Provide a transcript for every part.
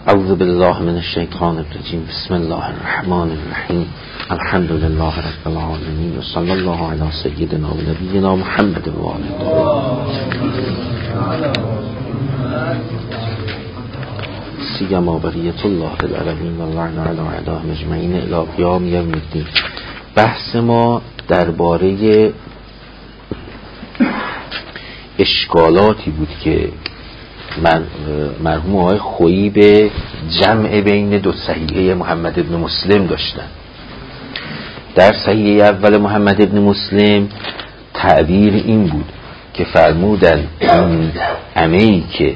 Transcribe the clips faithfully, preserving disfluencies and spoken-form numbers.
اعوذ بالله من الشیطان الرجیم. بسم الله الرحمن الرحیم. الحمد لله رب العالمین و صلی الله علی سیدنا و نبینا محمد و آله. سیما بقیت الله العالمین و لعن علی اعدائهم اجمعین الی قیام یوم الدین. بحث ما درباره اشکالاتی بود که من مرحوم آقای خویی به جمع بین دو صحیحه محمد ابن مسلم داشتن. در صحیحه اول محمد ابن مسلم تعبیر این بود که فرمودن این عمه‌ای که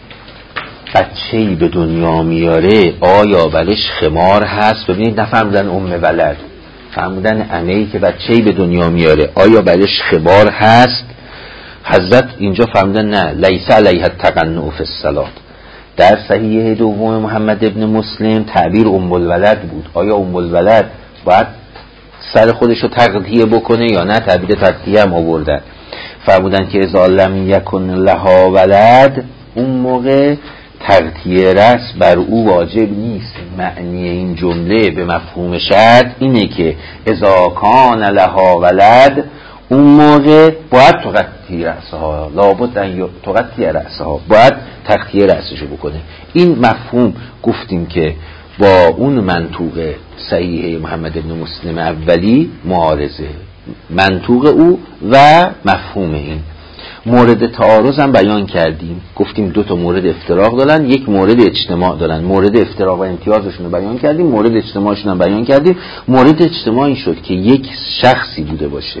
بچه‌ای به دنیا میاره آیا برش خمار هست؟ ببینید نفهمدن ام ولد، فرمودن عمه‌ای که بچه‌ای به دنیا میاره آیا برش خمار هست؟ حضرت اینجا فرمودن نه، لیس علیه التقنع فی الصلاة. در صحیحه دوم محمد ابن مسلم تعبیر ام الولد بود. آیا ام الولد باید سر خودش رو تغطیه بکنه یا نه؟ تعبیر تغطیه هم آوردن. فرمودن که اذا لم یکن لها ولد، اون موقع تغطیه رأس بر او واجب نیست. معنی این جمله به مفهوم شرط اینه که اذا کان لها ولد، اون موقع باید تغطیه رأسها، لابد ان تغطیه رأسها، باید تغطیه رأسشو بکنه. این مفهوم گفتیم که با اون منطوق صحیحه محمد بن مسلم اولی معارضه، منطوق او و مفهوم این. مورد تعارض هم بیان کردیم، گفتیم دو تا مورد افتراق دارن، یک مورد اجتماع دارن. مورد افتراق و امتیازشون رو بیان کردیم، مورد اجتماعشون هم بیان کردیم. مورد اجتماعی شد که یک شخصی بوده باشه،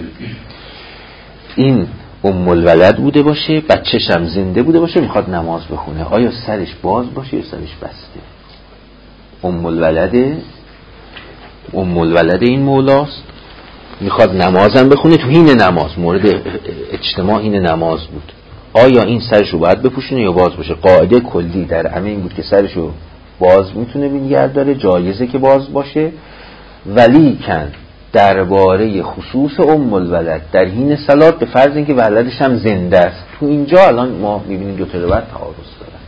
این ام الولد بوده باشه، بچه‌ش هم زنده بوده باشه، میخواد نماز بخونه. آیا سرش باز باشه یا سرش بسته؟ ام الولد ام الولد این مولاست، میخواد نمازم بخونه. تو حین نماز، مورد اجتماع حین نماز بود، آیا این سرشو باید بپوشونه یا باز باشه؟ قاعده کلی در همه این بود که سرشو باز میتونه نگه داره، جایزه که باز باشه. ولی کن درباره خصوص ام الولد در حین صلات، به فرض اینکه ولدش هم زنده است، تو اینجا الان ما میبینیم دو تا روایت تعارض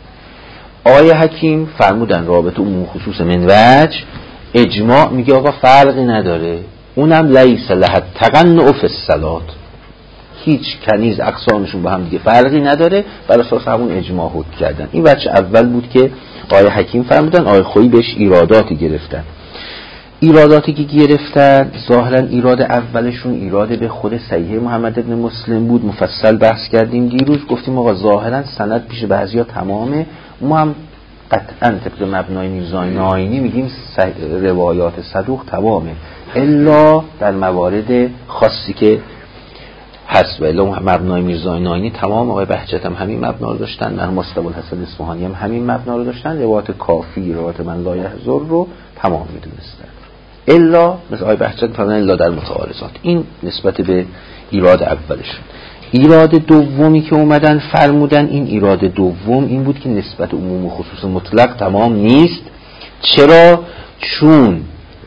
دارن. آیه حکیم فرمودن رابطه عموم خصوص من وجه، اجماع میگه آقا فرقی نداره، اونم لیس لها تقنع فی الصلاة، هیچ کنیز اقسامشون با هم دیگه فرقی نداره، بر اساس همون اجماع حکم کردن. این وجه اول بود که آیه حکیم فرمودن. آیه خویی بهش ایراداتی گرفتن. ایراداتی که گرفتن ظاهرا ایراد اولشون ایراد به خود صحیح محمد ابن مسلم بود. مفصل بحث کردیم دیروز، گفتیم آقا ظاهرا سند پیش بعضیا تمامه، ما هم قطعا طبق مبنای میرزای ناینی میگیم روایات صدوق تمامه، الا در موارد خاصی که هست. و الا مبنای میرزای ناینی تمام. آقای بهجت هم همین مبنا رو داشتن، مرحوم مصطفی الحسن اصفهانی هم همین مبنا رو داشتن، روایات کافی، روایات من لا یحضر رو تمام میدونستن، الا مثل آقای بهجت فرمودن الا در متعارضات. این نسبت به ایراد اولشون. ایراد دومی که اومدن فرمودن، این ایراد دوم این بود که نسبت عموم و خصوص مطلق تمام نیست. چرا؟ چون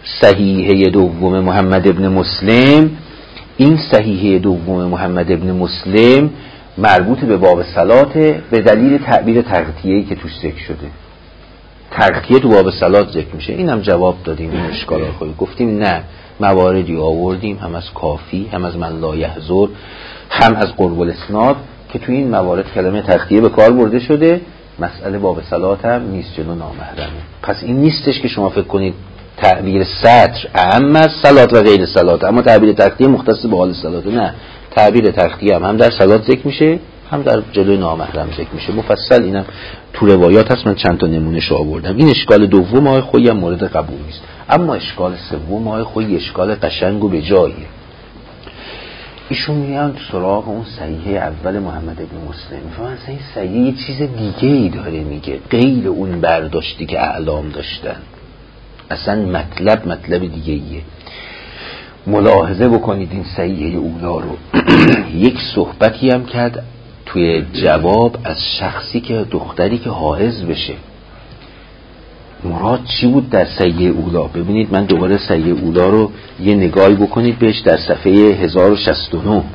صحیحه دوم محمد ابن مسلم، این صحیحه دوم محمد ابن مسلم مربوط به باب صلات، به دلیل تعبیر تغطیه‌ای که توش ذکر شده. تغطیه تو باب صلات ذکر میشه. این هم جواب دادیم این اشکال خود، گفتیم نه، مواردی آوردیم هم از کافی، هم از من لا یحضر، هم از قرب الاسناد که تو این موارد کلمه تغطیه به کار برده شده. مسئله باب صلات هم نیست، جلو نامحرمه. پس این نیستش که شما فکر کنید تعبیر سطر اعم از صلات و غیر صلات، اما تعبیر تغطیه مختص به حال صلات. نه، تعبیر تغطیه هم هم در صلات ذکر میشه، هم در جلوی نامحرم ذکر میشه. مفصل اینم تو روایات هست، من چند تا نمونهش آوردم. این اشکال دوم آقای خویی هم مورد قبول نیست. اما اشکال سوم آقای خویی اشکال قشنگ و به جاییه. ایشون میان سراغ اون صحیحه اول محمد ابن مسلم، میفهمن این صحیحه یه چیز دیگه ای داره میگه غیر اون برداشتی که اعلام داشتن. اصلا مطلب مطلب دیگه ایه. ملاحظه بکنید این صحیحه اولا رو. یک صحبتی هم کرد توی جواب از شخصی که دختری که حائض بشه. مراد چی بود در صحیحه اولا؟ ببینید من دوباره صحیحه اولا رو یه نگاهی بکنید بهش، در صفحه هزار و شصت و نه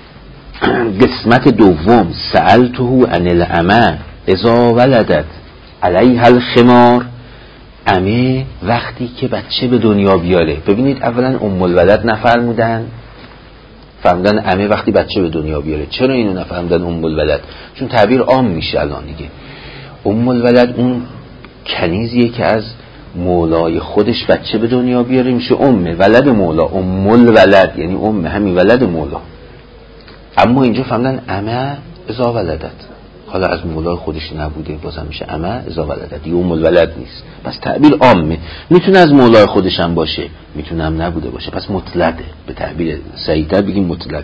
قسمت دوم، سألته عن العمى اذا ولدت علیها الخمار، عمه وقتی که بچه به دنیا بیاره. ببینید اولا ام الولد نفرمودن، فرمودن عمه وقتی بچه به دنیا بیاره. چرا اینو نفرمودن ام الولد؟ چون تعبیر عام میشه الان دیگه. ام الولد اون کنیزیه که از مولای خودش بچه به دنیا بیاره، میشه ام ولد مولا، ام الولد یعنی ام همین ولد مولا. اما اینجا فهمدن عمه اذا ولدت، حالا از مولای خودش نبوده بازم میشه عمه اذا ولدت، دیگه ام الولد نیست. پس تعبیر عامه، میتونه از مولای خودش هم باشه، میتونه هم نبوده باشه، پس مطلقه. به تعبیر صحیح‌تر بگیم مطلق.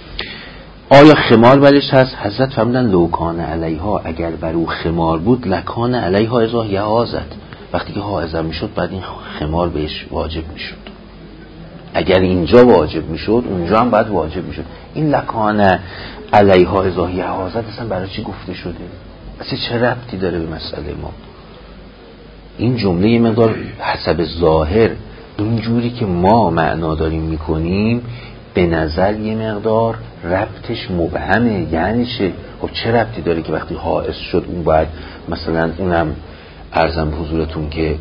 آیا خمار برش هست؟ حضرت فرمودن لو کان علیها، اگر بر او خمار بود لکان علیها اذا یعازت، وقتی که حائضه میشد بعد این خمار بهش واجب میشد. اگر اینجا واجب میشد اونجا هم بعد واجب میشد. این لکان علیها اذا یعازت اصلا برای چی گفته شده؟ اصلا چه ربطی داره به مسئله ما؟ این جمله یه مقدار حسب ظاهر اینجوری که ما معنا داریم میکنیم به نظر یه مقدار ربطش مبهمه. یعنی چه؟ خب چه ربطی داره که وقتی حائض شد اون باید مثلا اونم عرضم به حضورتون که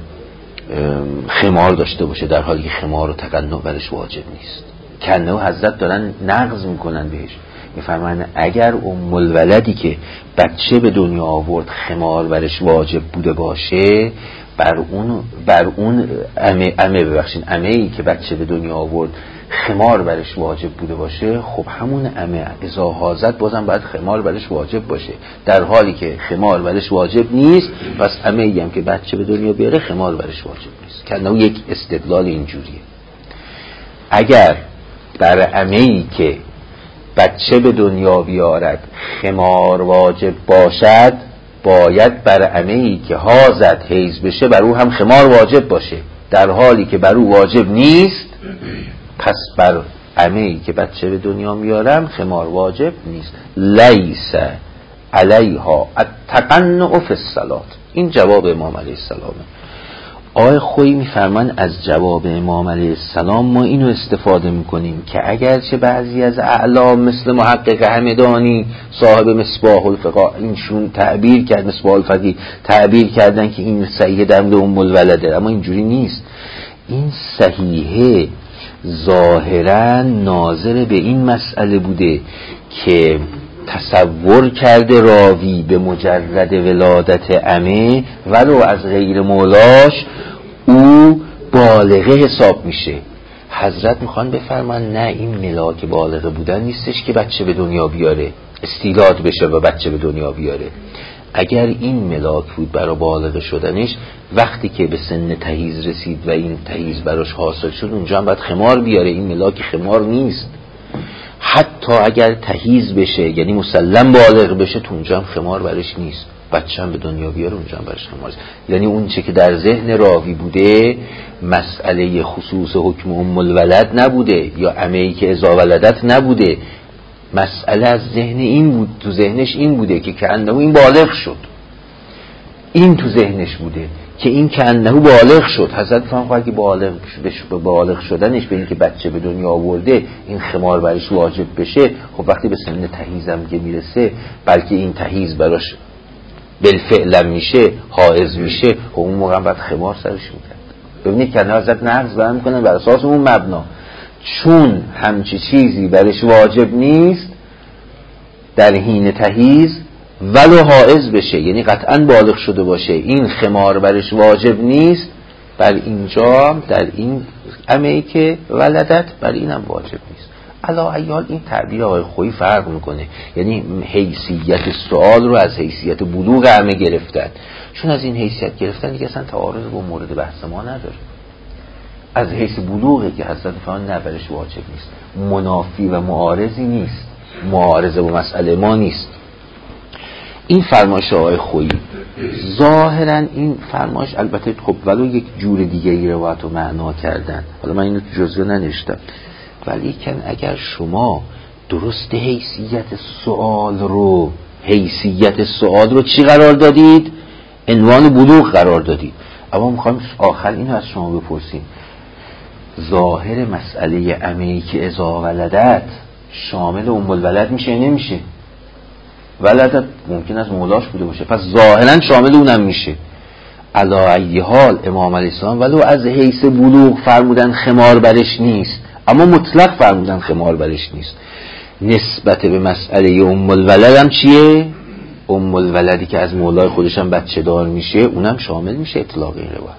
خمار داشته باشه، در حالی که خمار و تقنع برش واجب نیست. کنه و حضرت دارن نقض میکنن بهش، میفرمایند اگر ام الولدی که بچه به دنیا آورد خمار برش واجب بوده باشه، بر اون بر اون امه امه ببخشید امه‌ای که بچه به دنیا آورد خمار برش واجب بوده باشه، خب همون امه اذا حاضت بازم باید خمار برش واجب باشه، در حالی که خمار برش واجب نیست. پس امه‌ای هم که بچه به دنیا بیاره خمار برش واجب نیست. کنه یک استدلال اینجوریه. اگر بر امه‌ای که بچه به دنیا بیارد خمار واجب باشد، باید بر عمه‌ای که حاضت حیض بشه بر او هم خمار واجب باشه، در حالی که بر او واجب نیست. پس بر عمه‌ای که بچه به دنیا میارم خمار واجب نیست. لیس علیها التقنع فی الصلاة. این جواب امام علیه السلامه. آقای خویی میفرمان از جواب امام علیه السلام ما اینو استفاده میکنیم که اگرچه بعضی از اعلام مثل محقق همدانی صاحب مصباح الفقه اینشون تعبیر کرد، مصباح الفقه تعبیر کردن که این صحیحه در مورد ام الولده، اما اینجوری نیست. این صحیحه ظاهرا ناظر به این مسئله بوده که تصور کرده راوی به مجرد ولادت عمه ولو از غیر مولاش او بالغه حساب میشه. حضرت میخوان بفرمان نه، این ملاک بالغه بودن نیستش که بچه به دنیا بیاره، استیلاد بشه و بچه به دنیا بیاره. اگر این ملاک بود برای بالغه شدنش، وقتی که به سن تحیض رسید و این تحیض براش حاصل شد اونجا هم باید خمار بیاره. این ملاک خمار نیست. حتی اگر تحیض بشه یعنی مسلم بالغ بشه تو اونجا هم خمار برش نیست. بچه هم به دنیا بیاره اونجا هم برش خمار نیست. یعنی اون چه که در ذهن راوی بوده مسئله خصوص حکم ام الولد نبوده یا عمه‌ای که اذا ولدت نبوده. مسئله از ذهن این بود، تو ذهنش این بوده که کأنه این بالغ شد. این تو ذهنش بوده که این کأنه بالغ شد. حضرت فرمود اگه بالغ به بالغ شدنش به این که بچه به دنیا آورده این خمار برش واجب بشه، خب وقتی به سن تحیض هم که میرسه بلکه این تحیض براش بالفعل میشه، حائض میشه، خب اون موقع هم باید خمار سرش میکرد. ببینید که حضرت نقض برام میکنن بر اساس اون مبنا، چون همچی چیزی برش واجب نیست در حین تحیض ولو حائض بشه، یعنی قطعا بالغ شده باشه، این خمار برش واجب نیست. بر اینجا در این عمه‌ای که ولدت بر اینم واجب نیست. علا ایال این تعبیر آقای خویی فرق میکنه، یعنی حیثیت سوال رو از حیثیت بلوغ عمه گرفتن. چون از این حیثیت گرفتن دیگه اصلا تعارض با مورد بحث ما نداره. از حیث بلوغه که حضرت فرمان نه برش واجب نیست، منافی و معارضی نیست، معارضه با مسئله ما نیست. این فرمایش آقای خویی ظاهرا این فرمایش البته خب ولو یک جور دیگه ای روایت و معنا کردن، حالا من اینو تو جزوه ننوشتم، ولی کن اگر شما درست حیثیت سوال رو حیثیت سوال رو چی قرار دادید؟ عنوان بلوغ قرار دادید. اما میخوایم آخر اینو از شما بپرسیم، ظاهر مسئله عمه‌ای که اذا ولدت شامل ام الولد میشه نمیشه؟ ولدت ممکن است مولاش بوده باشه، پس ظاهرا شامل اونم میشه. علی ای حال امام علیه السلام ولو از حیث بلوغ فرمودن خمار برش نیست، اما مطلق فرمودن خمار برش نیست. نسبت به مسئله ام الولد هم چیه؟ ام الولدی که از مولای خودش هم بچه دار میشه اونم شامل میشه اطلاق این روایت.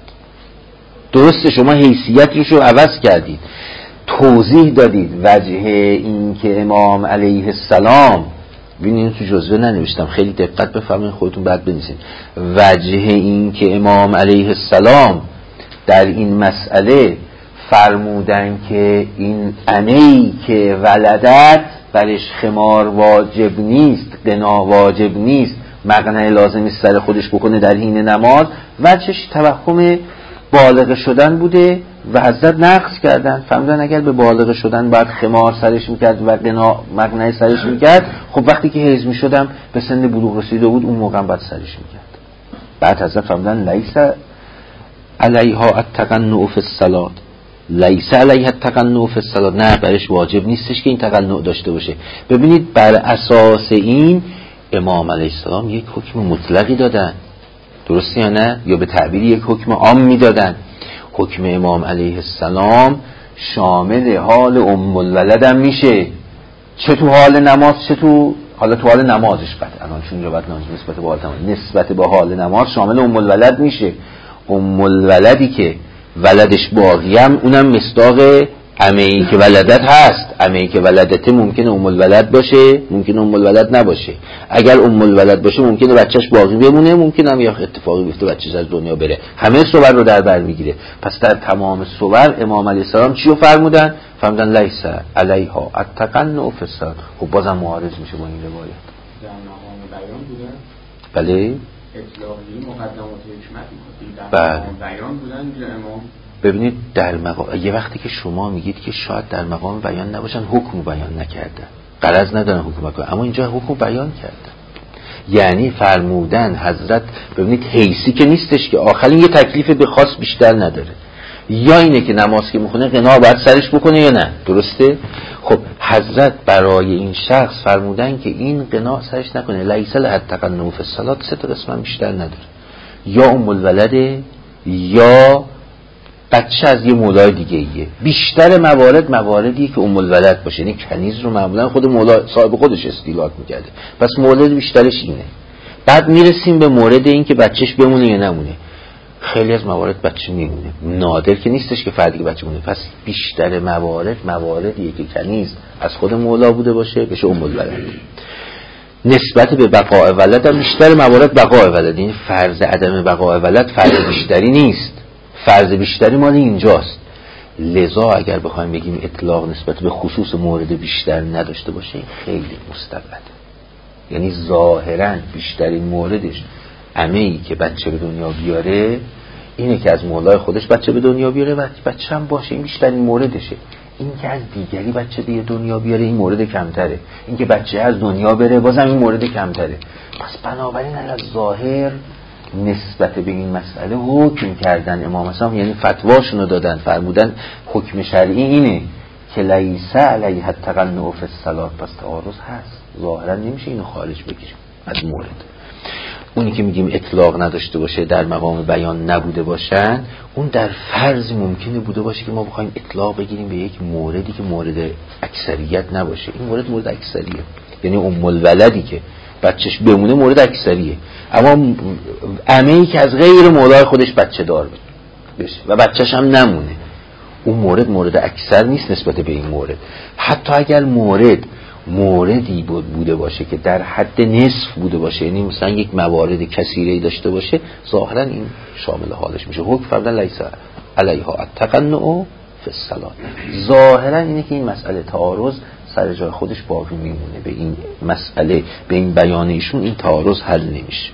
درسته شما حیثیتش رو عوض کردید، توضیح دادید وجه این که امام علیه السلام، ببینید تو جزوه ننوشتم خیلی دقت بفرمایید خودتون بعد بنویسید، وجه این که امام علیه السلام در این مسئله فرمودن که این انهی که ولدت برش خمار واجب نیست، قنا واجب نیست، مقنعه لازم است سر خودش بکنه در حین نماز، وجهش توهم بالغ شدن بوده و حضرت نقص کردن، فهمیدن اگر به بالغ شدن باید خمار سرش میکرد و قنا مقنعه سرش میکرد، خب وقتی که حیض میشدم به سن بلوغ رسیده بود اون موقع باید سرش میکرد. بعد حضرت فهمیدن لیس علیها التقنع فی الصلاة، لیس علیها التقنع فی الصلاة، نه برش واجب نیستش که این تقنع داشته باشه. ببینید بر اساس این امام علیه السلام یک حکم مطلقی دادن، درسته یا نه؟ یا به تعبیری یک حکم عام میدادن. حکم امام علیه السلام شامل حال ام الولد هم میشه، چه تو حال نماز چه تو حالا تو حال نمازش قطعا چون اینجا باید نسبت به حال نسبت به حال نماز شامل ام الولد میشه. ام الولدی که ولدش باقی هم اونم مصداق عمه‌ای که ولدت هست. عمه‌ای که ولدته ممکنه ام الولد باشه، ممکنه ام الولد نباشه. اگر ام الولد باشه ممکنه بچهش باقی بمونه، ممکنه هم یا اتفاقی بیفته بچهش از دنیا بره. همه صور رو در بر میگیره. پس در تمام صور امام علیه السلام چی رو فرمودن؟ فرمودن لیس علیها التقنع فی الصلاة. خب بازم معارض میشه با این روایت. در مقام بیان بودن؟ بله. اطلاقی مقدمات حکمتی در بله. مقام بیان بودن میگه امام. ببینید در مقام یه وقتی که شما میگید که شاید در مقام بیان نباشن، حکم بیان نکردن، غرض ندارن حکم بیان، اما اینجا حکم بیان کردن. یعنی فرمودن حضرت، ببینید حیثی که نیستش که آخرین یه تکلیف به خاص بیشتر نداره، یا اینه که نماز که میخونه قنا باید سرش بکنه یا نه، درسته؟ خب حضرت برای این شخص فرمودن که این قنا سرش نکنه، لیس لها التقنع فی الصلاة، سه تا قسم بیشتر نداره، یا ام الولده یا بچه از یه مولای دیگه ایه. بیشتر موارد مواردیه که ام الولد باشه، یعنی کنیز رو معمولا خود مولا صاحب خودش استیلات میکرده، پس مولد بیشترش اینه. بعد میرسیم به مورد این که بچهش بمونه یا نمونه. خیلی از موارد بچه میمونه، نادر که نیستش که فردی که بچه مونه. پس بیشتر موارد مواردیه که کنیز از خود مولا بوده باشه بشه ام الولد. نسبت به بقاء ولد هم بیشتر موارد بقاء ولد، این فرض عدم بقاء ولد فرض بیشتری نیست، فرض بیشتری مال اینجاست. لذا اگر بخوایم بگیم اطلاق نسبت به خصوص مورد بیشتر نداشته باشه این خیلی مستبعده. یعنی ظاهرا بیشترین موردش عمه‌ای که بچه به دنیا بیاره، اینه که از مولای خودش بچه به دنیا بیاره و بچه هم باشه، این بیشترین موردشه. این که از دیگری بچه دیگه دنیا بیاره این مورد کمتره، این که بچه از دنیا بره بازم این مورد کمتره. پس بنابراین از ظاهر نسبت به این مسئله حکم کردن امام اسلام، یعنی فتواشون رو دادن، فرمودن حکم شرعی اینه که لیس علیها التقنع فی الصلاة. پس تعارض هست، ظاهرا نمیشه اینو خارج بگیریم از مورد. اونی که میگیم اطلاق نداشته باشه در مقام بیان نبوده باشن، اون در فرض ممکنه بوده باشه که ما بخوایم اطلاق بگیریم به یک موردی که مورد اکثریت نباشه. این مورد مورد اکثریه، یعنی ام الولدی که بچهش بمونه مورد اکثریه، اما عمه‌ای که از غیر مولای خودش بچه دار بشه و بچهش هم نمونه، اون مورد مورد اکثر نیست نسبت به این مورد. حتی اگر مورد موردی بوده باشه که در حد نصف بوده باشه، یعنی مثلا یک موارد کثیری داشته باشه، ظاهرا این شامل حالش میشه. حکم فرمودن لیس علیها التقنع فی الصلاة. ظاهرا اینه که این مسئله تعارض سر جای خودش باقی میمونه، به این مسئله به این بیان ایشون این تعارض حل نمیشه.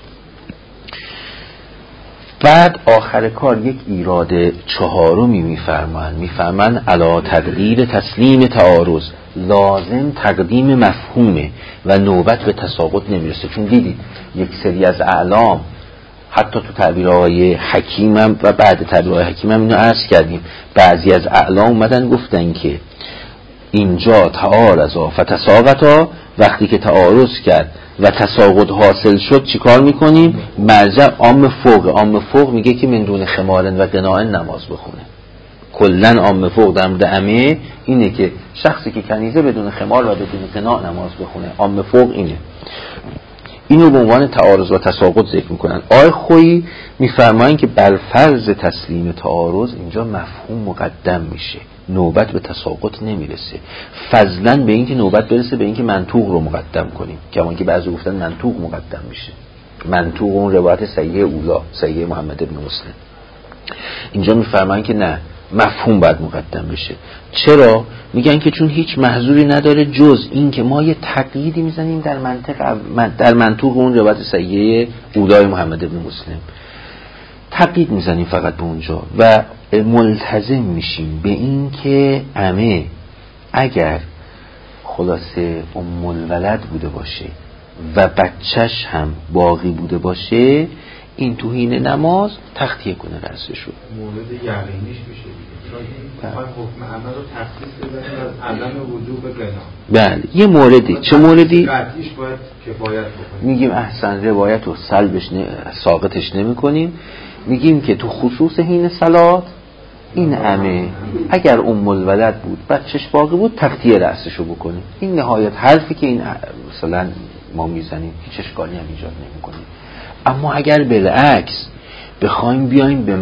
بعد آخر کار یک ایراد چهارمی میفرمان میفرمان علا تقدیر تسلیم تعارض، لازم تقدیم مفهومه و نوبت به تساقط نمیرسه. چون دیدید یک سری از اعلام حتی تو تعبیرهای حکیمم و بعد تعبیرهای حکیمم اینو عرض کردیم، بعضی از اعلام اومدن گفتن که اینجا تعارضا فتساقطا، وقتی که تعارض کرد و تساقط حاصل شد چیکار میکنیم؟ مرجع عام فوق عام فوق میگه که من دون خمارن و قناعن نماز بخونه. کلن عام فوق در مورد عمه اینه که شخصی که کنیزه بدون خمار و بدون قناع نماز بخونه. عام فوق اینه. اینو به عنوان تعارض و تساقط ذکر میکنن. آقای خویی میفرمایند که بر فرض تسلیم تعارض اینجا مفهوم مقدم میشه، نوبت به تساقط نمیرسه، فضلا به اینکه نوبت برسه به اینکه منطوق رو مقدم کنیم، کما که بعضی گفتن منطوق مقدم میشه. منطوق اون روایت صحیح اولا، صحیح محمد بن مسلم. اینجا میفرمایند که نه، مفهوم باید مقدم بشه. چرا؟ میگن که چون هیچ محظوری نداره جز این که ما یه تقییدی میزنیم در منطق در منطوق اون روایت صحیح اولای محمد بن مسلم، تقیید میزنیم فقط به اونجا و ملتزم میشیم به این که عمه اگر خلاصه ام الولد بوده باشه و بچهش هم باقی بوده باشه، این توهین نماز تخطیه کنه رأسشو. مورد یقینیش میشه دیگه، چون این حکم عمل رو تخصیص بزنیم از عدم وجوب قنا. بله یه موردی. چه موردی؟ قطعیش باید کفایت بکنیم. میگیم احسن روایت رو سلبش ن... ساقطش نمی کنیم، میگیم که تو خصوص حین صلات این عمه اگر ام الولد بود بچهش باقی بود تخطیه رأسشو بکنیم. این نهایت حرفی که این مثلا ما میزنیم هیچ اشکالی هم ایجاد نمی کنیم. اما اگر بالعکس بخوایم بیایم به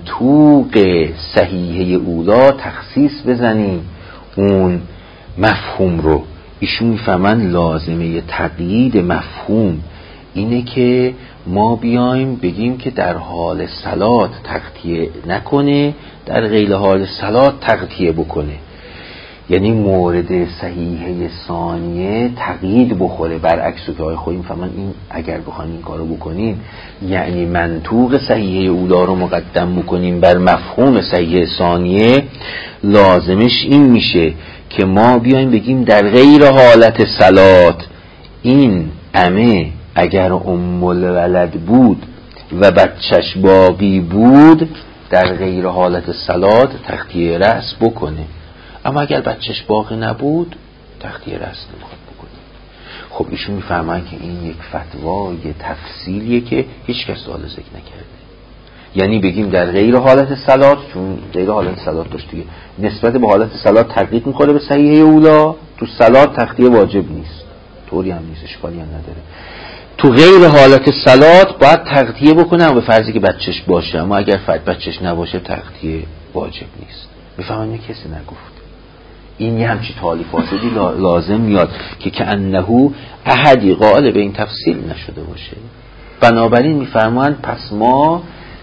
منطوق صحیحه اولا تخصیص بزنیم اون مفهوم رو، ایشون میفهمن لازمه تقیید مفهوم اینه که ما بیایم بگیم که در حال صلات تغطیه نکنه، در غیر حال صلات تغطیه بکنه. یعنی مورد صحیحه ثانیه تقیید بخوره، برعکس که آقای خویی میفهمن این اگر بخوایم این کارو بکنیم یعنی منطوق صحیحه اولا رو مقدم بکنیم بر مفهوم صحیحه ثانیه، لازمش این میشه که ما بیایم بگیم در غیر حالت صلات این عمه اگر ام الولد بود و بچهش باقی بود در غیر حالت صلات تخطیه رأس بکنه، اما اگر بچهش باقی نبود تخطیه رأس نمیخواد بکنه. خب ایشون میفهمن که این یک فتوای تفصیلیه که هیچ کس سوال ذکر نکرده. یعنی بگیم در غیر حالت صلات، چون غیر حالت صلات داشت دیگه، نسبت به حالت صلات تقیید میخوره به صحیحه اولا، تو صلات تخطیه واجب نیست، طوری هم نیست، اشکالی هم نداره. تو غیر حالت صلات باید تغطیه بکنه به فرضی که بچهش باشه، اما اگر فرد بچهش نباشه تغطیه واجب نیست. بفهمن کسی نگفت. این یه همچی تالی فاسدی لازم میاد که که انهو احدی قائل به این تفصیل نشده باشه. بنابراین میفرمایند پس ما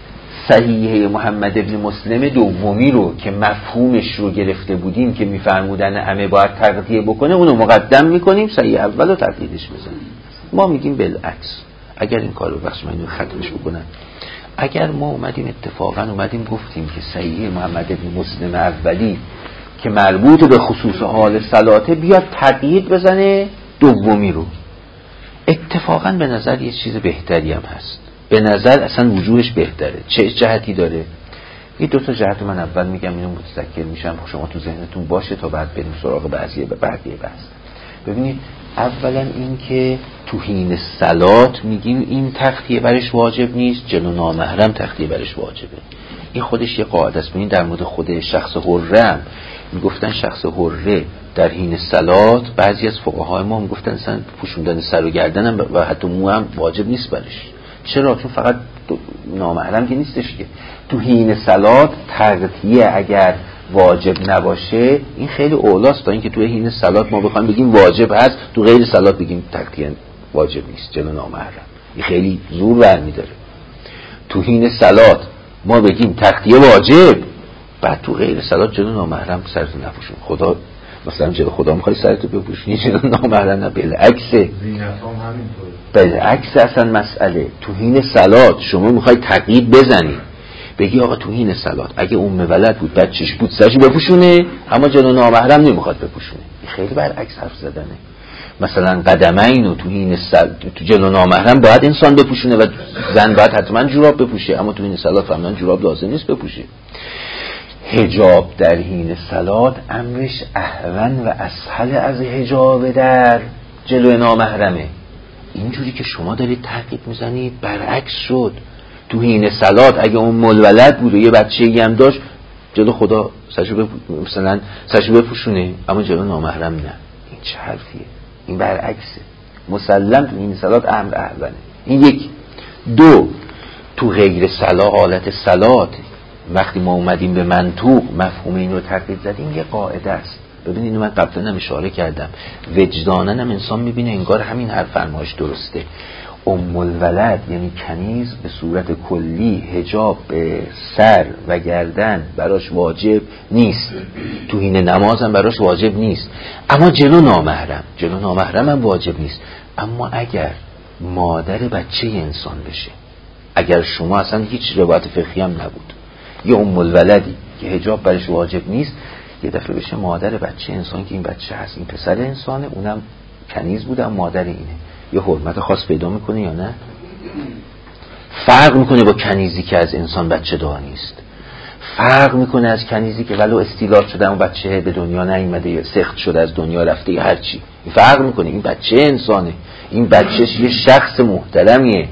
صحیحه محمد ابن مسلم دومی رو که مفهومش رو گرفته بودیم که میفرمودن عمه باید تغطیه بکنه اونو مقدم میکنیم، صحیح اول رو تغطیهش بزنیم. ما میگیم بالعکس، اگر این کار رو بخش من اینو ختمش بکنن، اگر ما اومدیم اتفاقا اومدیم گفتیم که صحیح محمد ابن مسلم اولی که مربوط به خصوص حال صلاته بیاد تقیید بزنه دومی رو، اتفاقا به نظر یه چیز بهتری هم هست، به نظر اصلا وجوهش بهتره. چه جهتی داره؟ این دو تا جهت من اول میگم اینو متذکر میشم شما تو ذهنتون باشه تا بعد بریم سراغ بعضیه به بقیه بحث. ببینید اولا این که تو حین صلات میگیم این تخطیه برش واجب نیست، جلو نامحرم تخطیه برش واجبه. این خودش یه قاعده است. ببینید در مورد خود شخص حره هم میگفتن شخص حره در حین صلات، بعضی از فقهای ما میگفتن اصلا پوشوندن سر و گردن هم و حتی مو هم واجب نیست برش. چرا؟ چون فقط نامحرم که نیستش که. تو حین صلات تغطیه اگر واجب نباشه این خیلی اولاست تا اینکه تو حین صلات ما بخوایم بگیم واجب هست، تو غیر صلات بگیم تغطیه واجب نیست جلو نامحرم. این خیلی زور برمی‌داره. تو حین صلات ما بگیم تغطیه واجب، بعد تو غیر صلات جلو نامحرم سرتو نپوشون. خدا مثلا جلو خدا میخوای سرتو بپوشونی، جلو نامحرم نه، بالعکسه. بالعکس اصلا مسئله. تو حین صلات شما میخوای تقیید بزنی، بگی آقا تو حین صلات اگه ام ولد بود بچهش بود سرشو بپوشونه، اما جلو نامحرم نمیخواد بپوشونه. این خیلی برعکس حرف زدنه. مثلا قدمین و تو حین صل... تو جلو نامحرم باید انسان بپوشونه و زن باید حتما جوراب بپوشه، اما تو حین صلات فهمیدن جوراب لازم نیست بپوشه. حجاب در حین صلات امرش اهون و اسهل از حجاب در جلو نامحرمه. اینجوری که شما دارید تحقیق میزنید برعکس شد. تو حین صلات اگه اون مولد بود و یه بچه‌ای هم داشت، جلو خدا سرشو بپ... مثلا سرشو بپوشونه، اما جلو نامحرم نه. این چه حرفیه؟ این برعکسه. مسلم تو حین صلات امر اهونه. این یک. دو، تو غیر صلات، حالت صلات، وقتی ما اومدیم به منطوق مفهوم این رو تحقیق زدیم، یه قاعده است. ببینید اینو من قبلا هم اشاره کردم، وجدانن هم انسان میبینه انگار همین حرف فرمایش درسته. ام الولد یعنی کنیز به صورت کلی حجاب به سر و گردن براش واجب نیست، تو حین نماز هم براش واجب نیست، اما جلو نامحرم جلو نامحرم هم واجب نیست. اما اگر مادر بچه انسان بشه، اگر شما اصلا هیچ روایت فقهی هم نبود، یه ام الولدی که حجاب برش واجب نیست، یه دفعه بشه مادر بچه انسان که این بچه هست، این پسر انسانه، اونم کنیز بوده مادر اینه، یه حرمت خاص پیدا میکنه یا نه؟ فرق میکنه با کنیزی که از انسان بچه دار نیست، فرق میکنه از کنیزی که ولو استیلاد شده اون بچه به دنیا نیومده یا سخت شده از دنیا رفته یا هر چی. این فرق میکنه. این بچه انسانه، این بچهش یه شخص محترمیه.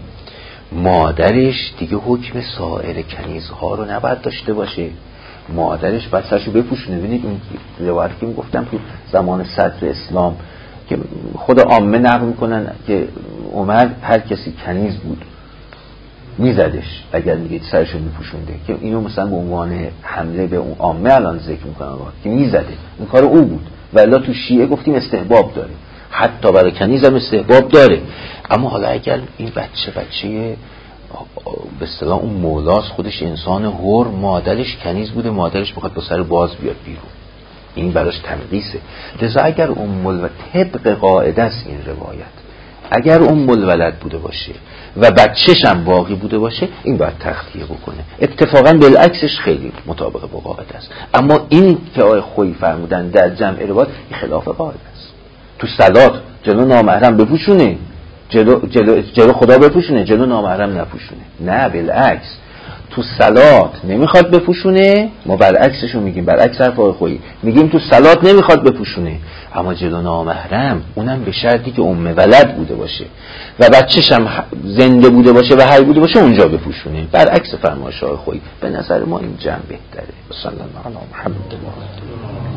مادرش دیگه حکم سایر کنیزها رو نباید داشته باشه. مادرش باید سرشو بپوشونه. ببینید این روایتی که میگفتم تو زمان صدر اسلام که خود عامه نقل میکنن که عمر هر کسی کنیز بود میزدش اگر میگید سرشو میپوشونده، که اینو مثلا به عنوان حمله به اون عامه الان ذکر میکنن که میزده. این کار او بود. ولی تو شیعه گفتیم استحباب داره، حتی برای کنیز هم استحباب داره. اما حالا اگر این بچه بچه به اصطلاح اون مولاست، خودش انسان حر، مادرش کنیز بوده، مادرش بخواد با سر باز بیاد بیرون، این براش تنقیصه. لذا اگر ام الولد، طبق قاعده است این روایت، اگر ام الولد بوده باشه و بچه‌ش هم باقی بوده باشه، این باید تخطیه بکنه. اتفاقا بالعکسش خیلی مطابق با قاعده است. اما این که آقای خویی فرمودن در جمع روایات، این خلاف قاعده است. تو صلات جلو نامحرم بپوشونه، جلو, جلو, جلو خدا بپوشونه، جلو نامحرم نپوشونه. نه، بالعکس. تو صلات نمیخواد بپوشونه، ما برعکسشو میگیم، برعکس حرف آقای خویی میگیم تو صلات نمیخواد بپوشونه، اما جلو نامحرم، اونم به شرطی که ام ولد بوده باشه و بچه‌ش هم زنده بوده باشه و حی بوده باشه، اونجا بپوشونه. برعکس فرمایش آقای خویی. به نظر ما این جمع بهتره. صلی الله علی محمد.